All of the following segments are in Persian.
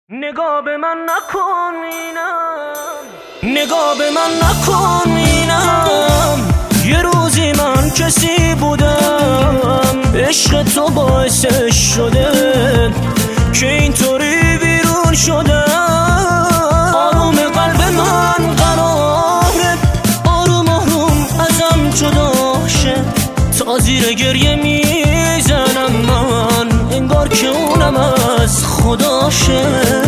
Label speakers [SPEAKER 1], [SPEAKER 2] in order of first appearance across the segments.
[SPEAKER 1] نگاه به من نکن اینم، نگاه به من نکن اینم. یه روزی من کسی بودم، عشق تو باعثش شده که اینطوری بیرون شده. آروم قلب من قراره آروم آروم ازم جدا شه، تا زیر گریه میزنم من انگار که اونم از خداشه.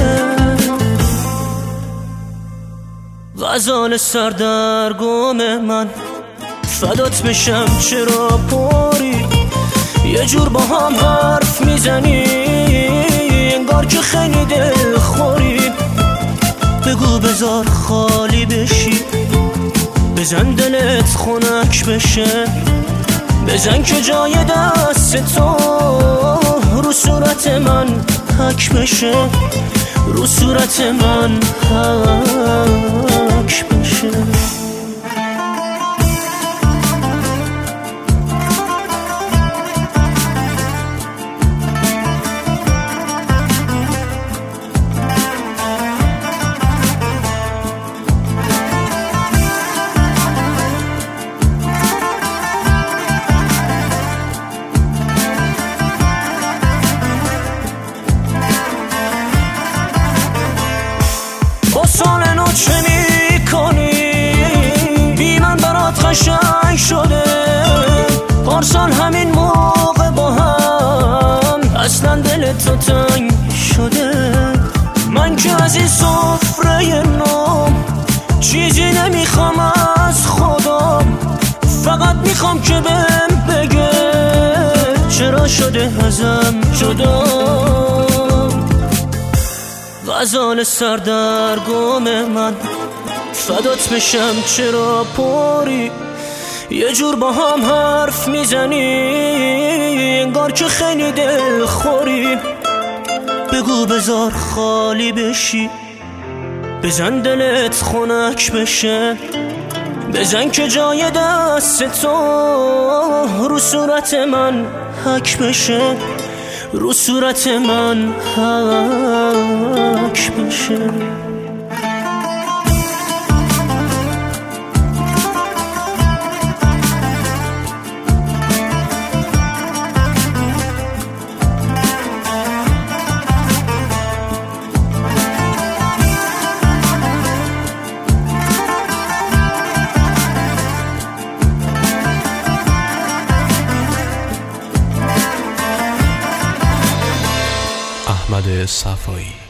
[SPEAKER 1] غزال سردرگم من فدات بشم چرا پاری، یه جور با هم حرف میزنی انگار که خیلی دل خوری. بگو بذار خالی بشی، بزن دلت خنک بشه، بزن که جای دست تو رو صورت من حک بشه، رو صورت من حک بشه. سال نو چه می کنی؟ بی من برات قشنگ شده. پارسال همین موقع با هم اصلا دلت تو تنگ شده. من که از این سفره نو چیزی نمیخوام از خودم، فقط میخوام که بهم بگه چرا شده ازم جدا. غزال سردرگم من فدات بشم چرا پاری، یه جور با هم حرف میزنی انگار که خیلی دل خوری. بگو بذار خالی بشی، بزن دلت خنک بشه، بزن که جای دست تو رو صورت من حک بشه، رو صورت من حک بشه.
[SPEAKER 2] احمد صفایی.